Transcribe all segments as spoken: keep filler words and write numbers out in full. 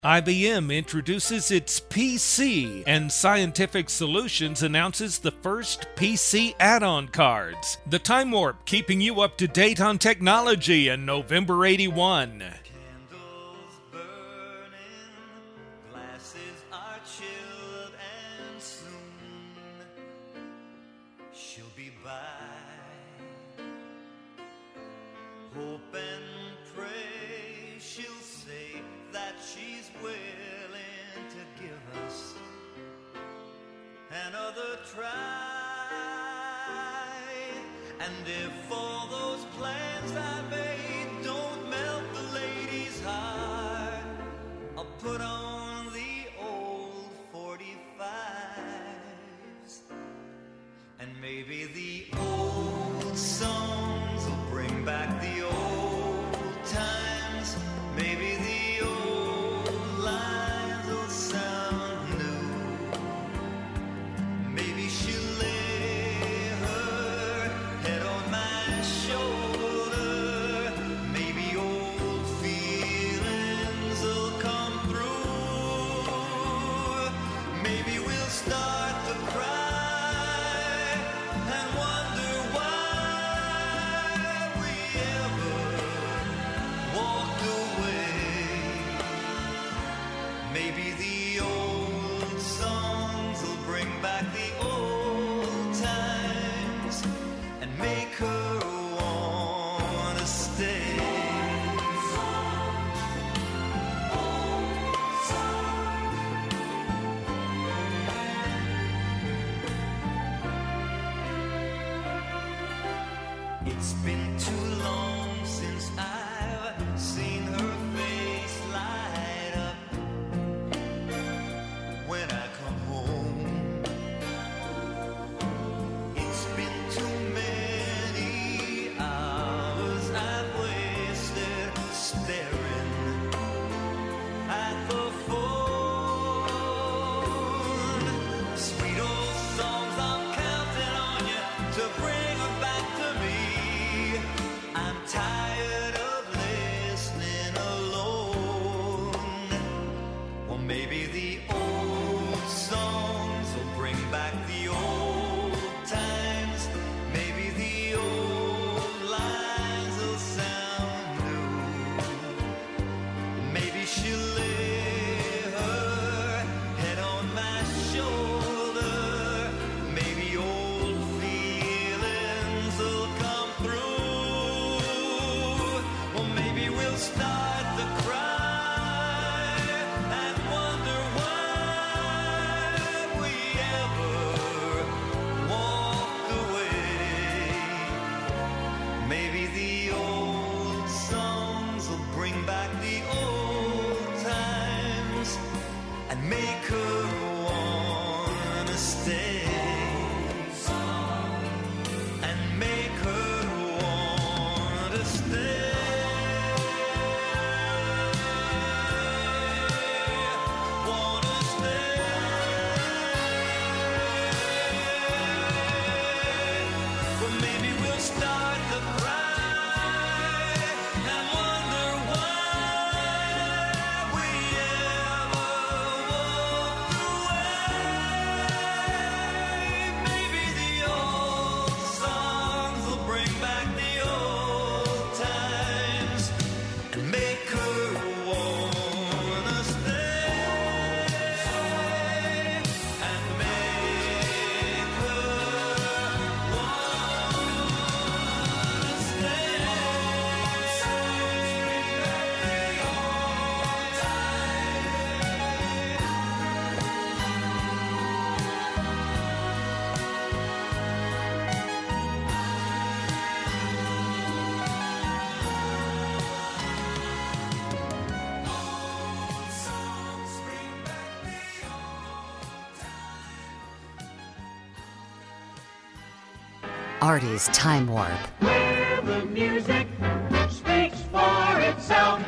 I B M introduces its P C, and Scientific Solutions announces the first P C add-on cards. The Time Warp, keeping you up to date on technology in November eighty-one. Candles burning, glasses are chilled, and soon she'll be by. Hope and pray she'll say that she's willing to give us another try. And if all those plans I made don't melt the lady's heart, I'll put on the old forty-fives, and maybe the old songs will bring back the old times. Maybe the old lines will sound new. Maybe she'll lay her head on my shoulder. Maybe old feelings will come through. Maybe we'll start to cry and wonder why we ever walked away. Maybe the old songs will bring back the old times and make her wanna stay. It's been too long since I've seen her face light up when I come home. It's been too many hours I've wasted staring at the phone. Sweet old songs, I'm counting on you to bring her back to me. I'm tired of listening alone. Or maybe the old songs will bring back the old times. Maybe the old lines will sound new. Maybe she'll lay her head on my shoulder. Maybe old feelings will come through. Or maybe we'll start to cry and wonder why we ever walked away. Maybe the old songs will bring back the old times and make her wanna stay. And make her wanna stay. Wanna stay. Well, maybe we'll start to cry and wonder why we ever walked away. Maybe the old songs will bring back the old times and make her wanna stay. And make her wanna stay. Artie's Time Warp. Where the music speaks for itself.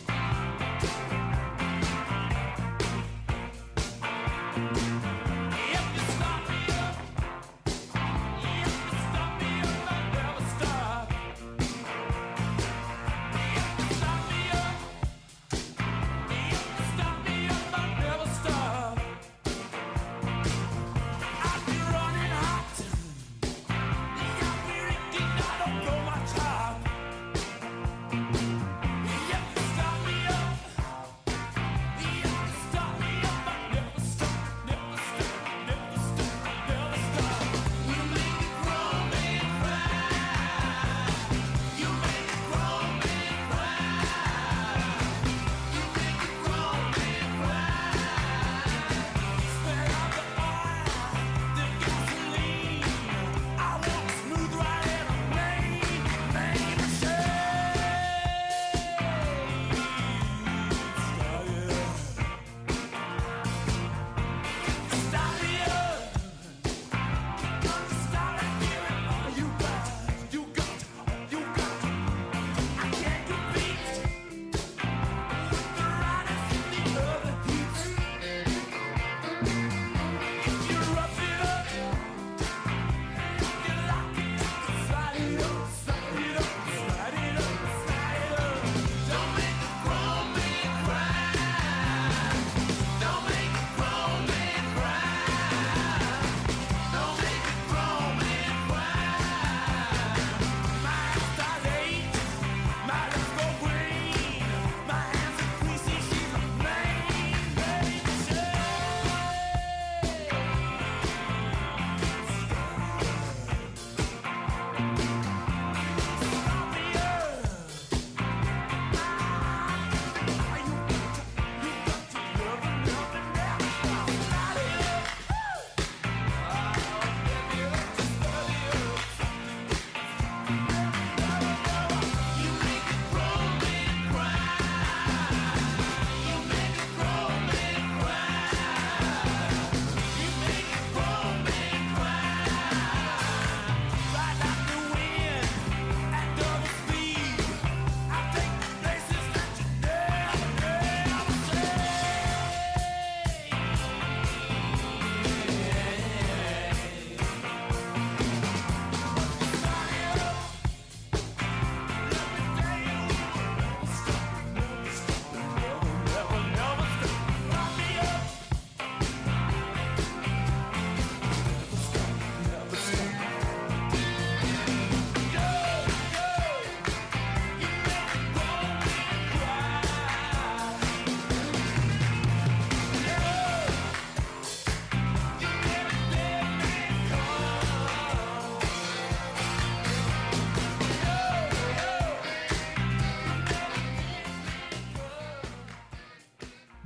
Yeah.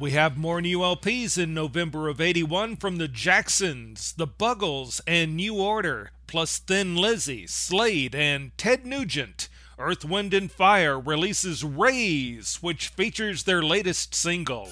We have more new L Ps in November of eighty-one from the Jacksons, the Buggles, and New Order, plus Thin Lizzy, Slade, and Ted Nugent. Earth, Wind and Fire releases Raise, which features their latest single.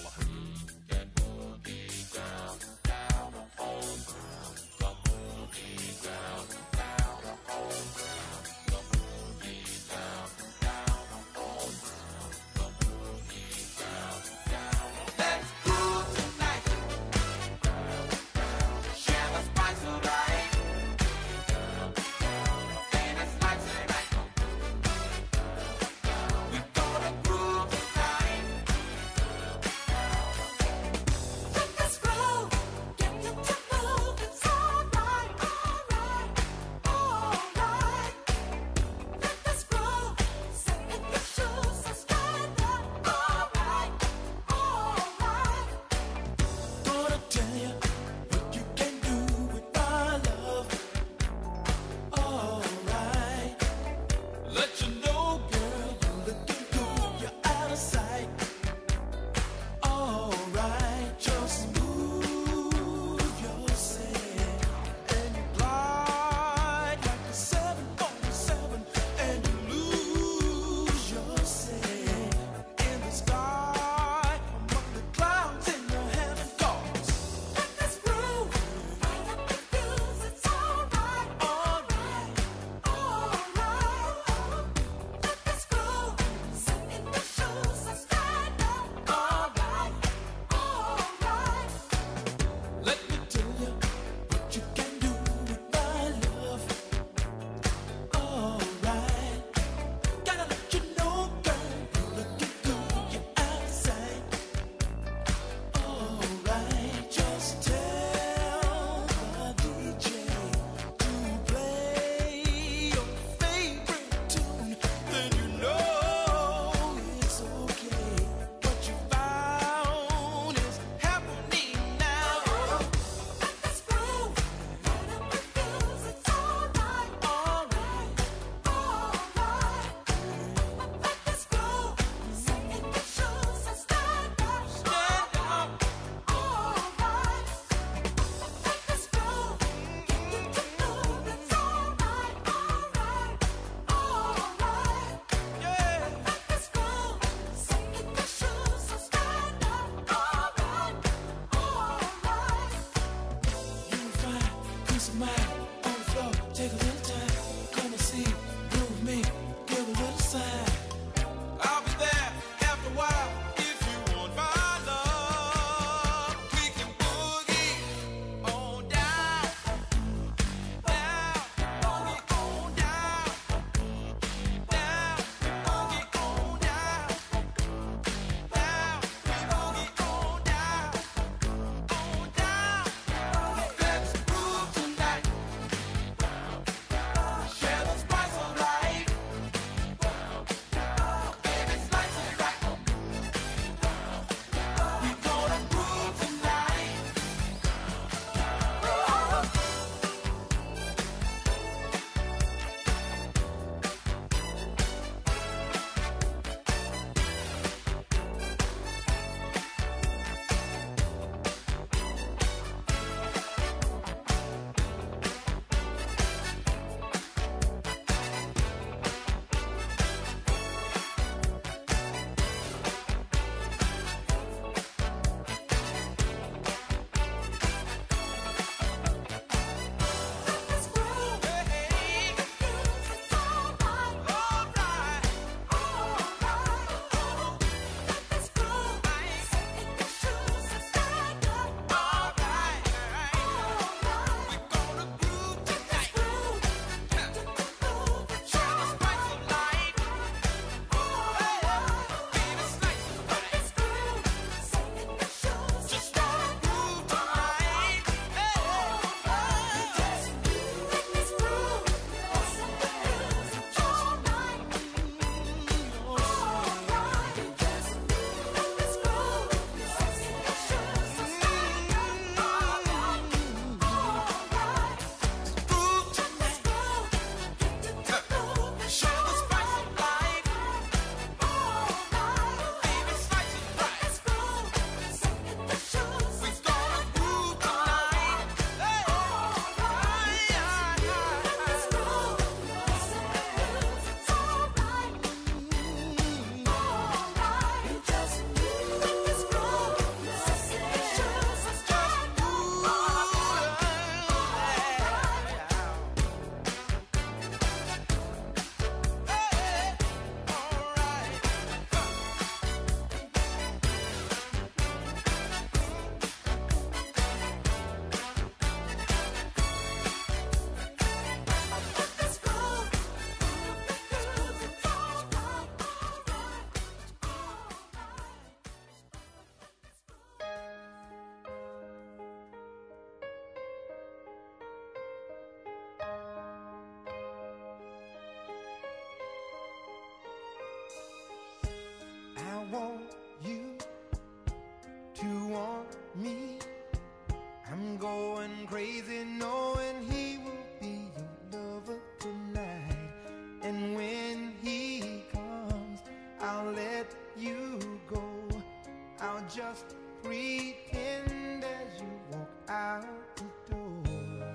going crazy knowing he will be your lover tonight. And when he comes, I'll let you go. I'll just pretend as you walk out the door.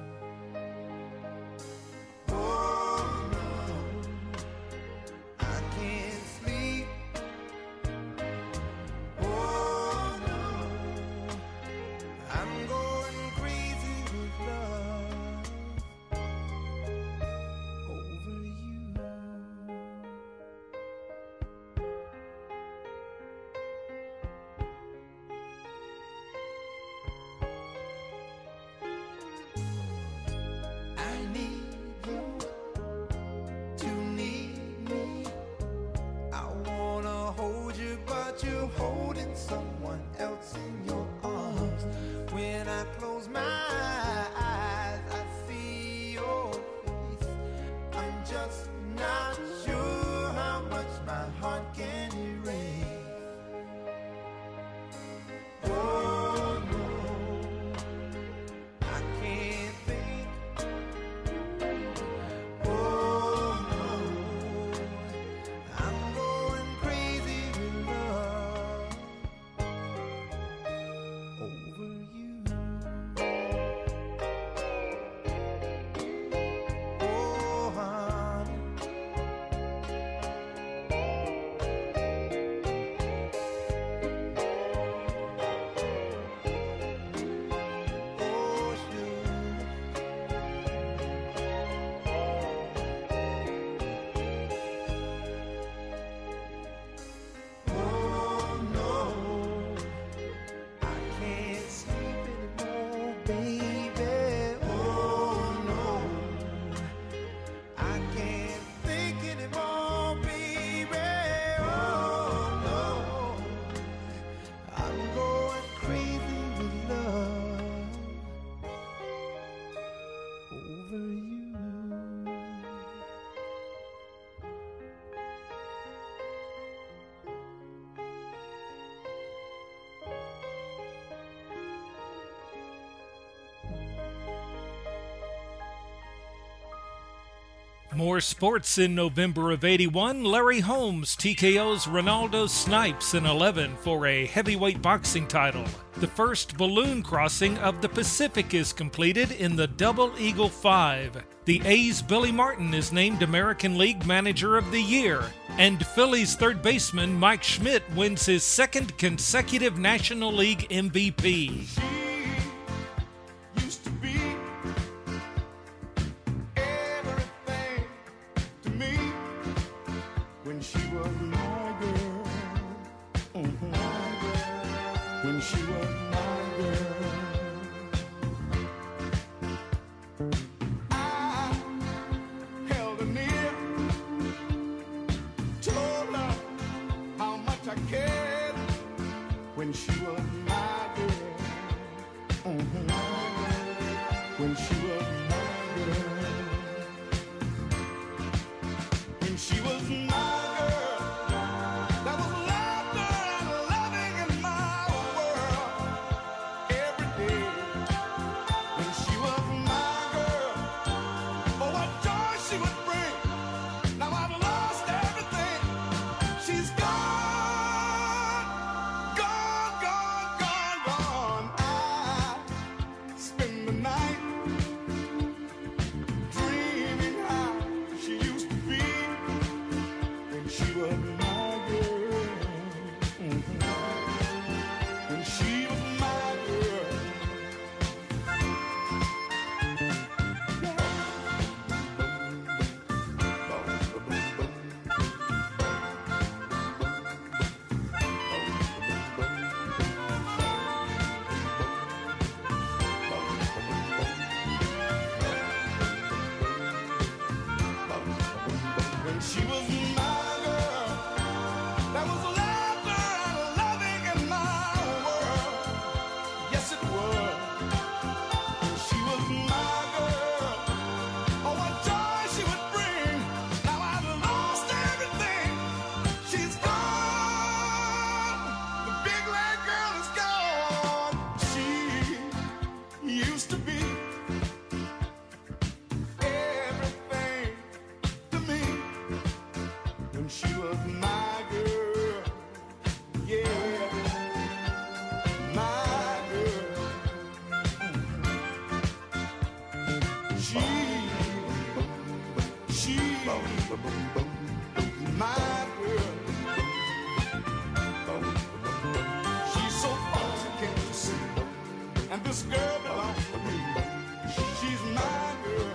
Oh no, I can't sleep. Oh no, I'm going crazy with love over you. I need you to need me. I wanna hold you, but you're holding someone else in your arms. When I close my eyes, I see your face. I'm just not sure how much my heart can erase. Oh no, I can't think. Oh no, I'm going crazy with love over you. Oh honey, oh sugar. Oh no, I can't sleep anymore, baby. Oh no, I can't think anymore, baby. Oh no, I'm going crazy with love over you. More sports in November of eighty-one. Larry Holmes T K Os Ronaldo Snipes in eleven for a heavyweight boxing title. The first balloon crossing of the Pacific is completed in the Double Eagle Five. The A's Billy Martin is named American League Manager of the Year. And Phillies third baseman Mike Schmidt wins his second consecutive National League M V P. Used to be everything to me when she was my girl. Mhm. When she was my girl, I held her near, told her how much I cared when she was my girl. Mhm. When she was my girl, when she was my girl, there was laughter and loving in my world every day. When she was my girl, oh what joy she would bring. Now I've lost everything. She's gone, gone, gone, gone, gone. I spend the night My girl, she's so fancy, can't you see? And this girl belongs to me. She's my girl.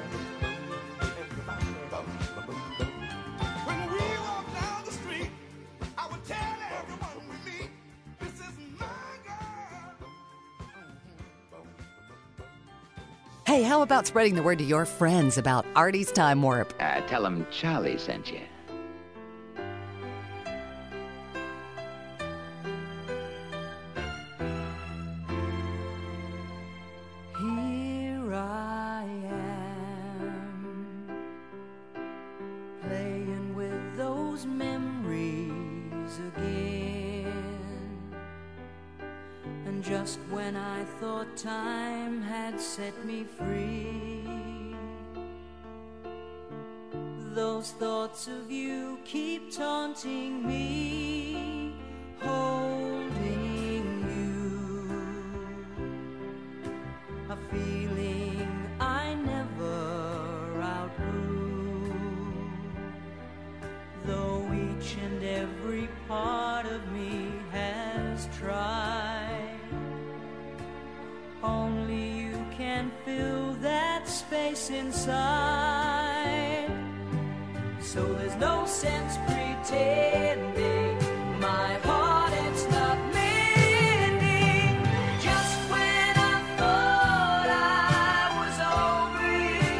When we walk down the street, I would tell everyone we meet, this is my girl. Hey, how about spreading the word to your friends about Artie's Time Warp? Uh, tell them Charlie sent you. Here I am, playing with those memories again. And just when I thought time had set me free, those thoughts of you keep taunting me, holding you, a feeling I never outgrew. Though each and every part of me has tried, only you can fill that space inside. So there's no sense pretending my heart it's not mending. Just when I thought I was over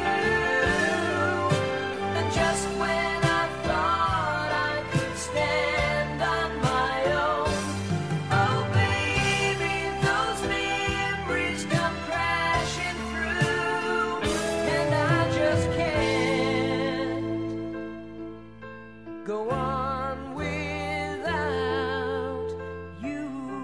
you, and just when I thought I could stand on my own, oh baby, those memories come crashing through, and I just can't go on without you.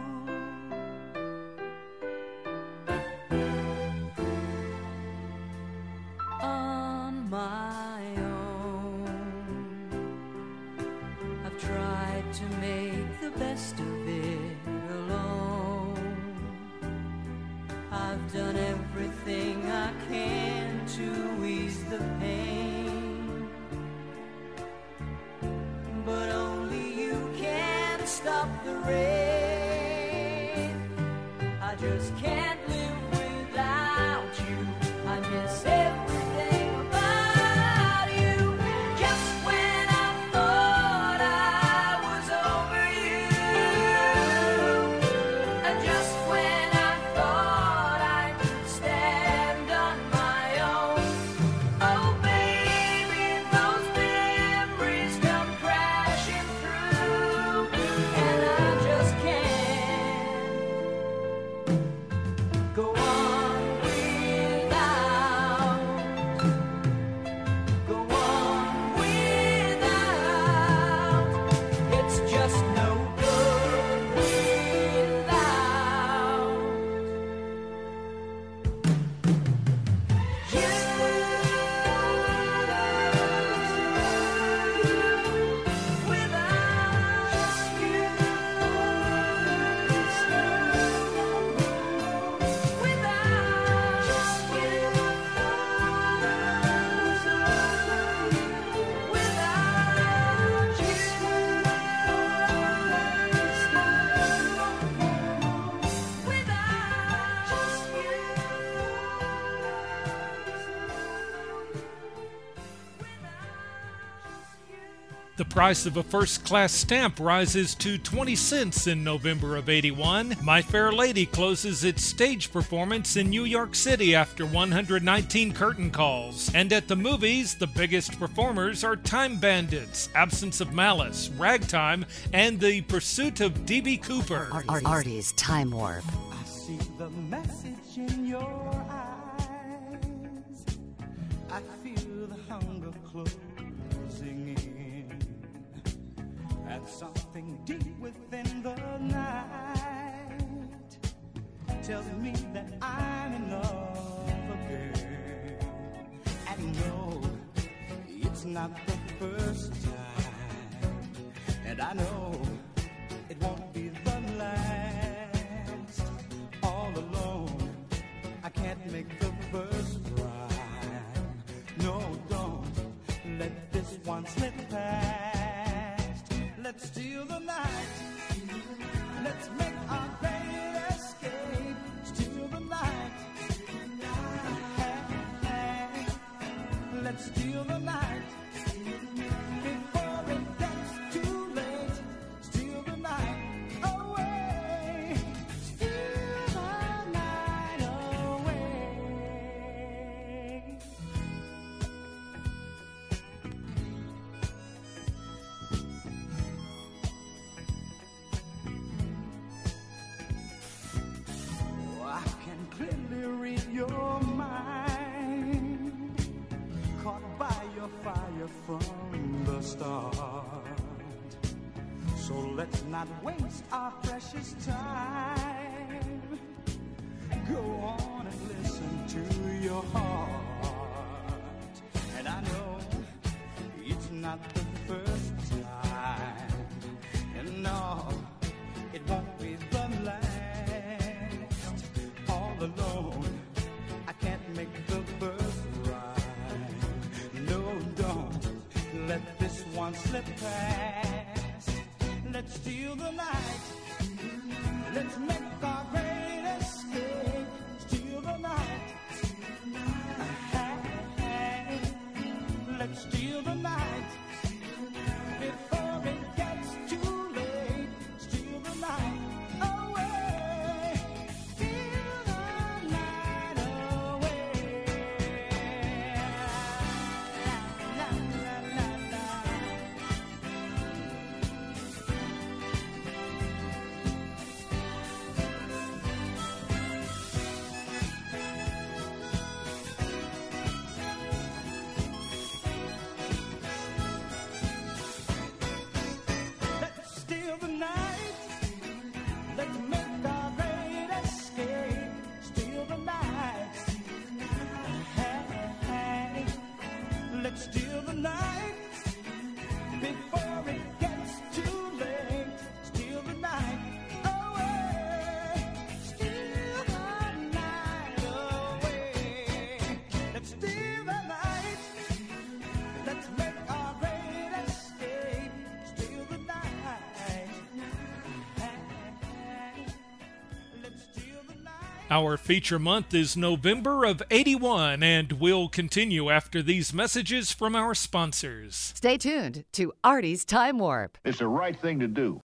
On my own, I've tried to make the best of it alone. I've done everything I can to ease the pain, but only you can stop the rain. I just can't live without you. I miss everything about you. Just when I thought I was over you, and just when I thought I could stand on my own, oh baby, those memories come crashing through, and I just can't go on without, go on without. It's just no good without you. The price of a first-class stamp rises to twenty cents in November of eighty-one. My Fair Lady closes its stage performance in New York City after one hundred nineteen curtain calls. And at the movies, the biggest performers are Time Bandits, Absence of Malice, Ragtime, and The Pursuit of D B Cooper. Art- Art- Artie's Time Warp. I see the message in your eyes. I feel the hunger closing in. And something deep within the night tells me that I'm in love again. And no, it's not the first time. And I know it won't be the last. All alone, I can't make the first rhyme. No, don't let this one one slip past. Let's steal the night. Let's make our great escape. Steal the night. Hey, hey. Let's steal the night. Before it gets too late. Steal the night away. Steal the night away. Oh, I can clearly read your mind, caught by your fire from the start. So let's not waste our precious time. Go on and listen to your heart. And I know it's not the first time, and no, it won't be the last. All alone, I can't make the first right. No, don't let this one slip past. Let's steal the night. Let's make our great escape. Steal the night. Hey, let's steal the night. Before it gets too late. Steal the night away. Steal the night away. La, la, la, la, la. Let's steal the night. Let's make our great escape. Steal the night. Hey, hey. Let's steal the night. Before it gets too late. Steal the night away. Steal the night away. Let's steal the night. Let's make our great escape. Steal the night. Let's steal the night. Our feature month is November of eighty-one, and will continue after these messages from our sponsors. Stay tuned to Artie's Time Warp. It's the right thing to do.